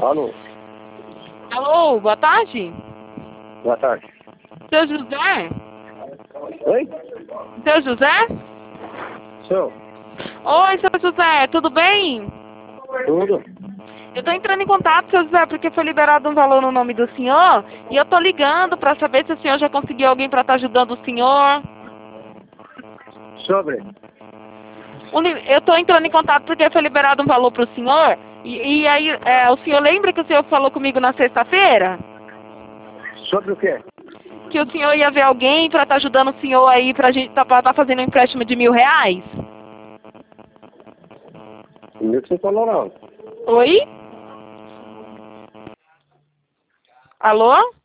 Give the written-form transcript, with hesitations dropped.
Alô, Alô, boa tarde. boa tarde. Seu José? Oi? Seu José? Sou. Oi, seu José, tudo bem? Tudo? Eu tô entrando em contato, seu José, porque foi liberado um valor no nome do senhor e eu tô ligando para saber se o senhor já conseguiu alguém para estar ajudando o senhor. Sobre? Eu tô entrando em contato porque foi liberado um valor para o senhor e aí o senhor lembra que o senhor falou comigo na sexta-feira? Sobre o quê? Que o senhor ia ver alguém para estar ajudando o senhor aí pra gente tá fazendo um empréstimo de R$ 1.000? Comigo você falou não. Oi? Alô?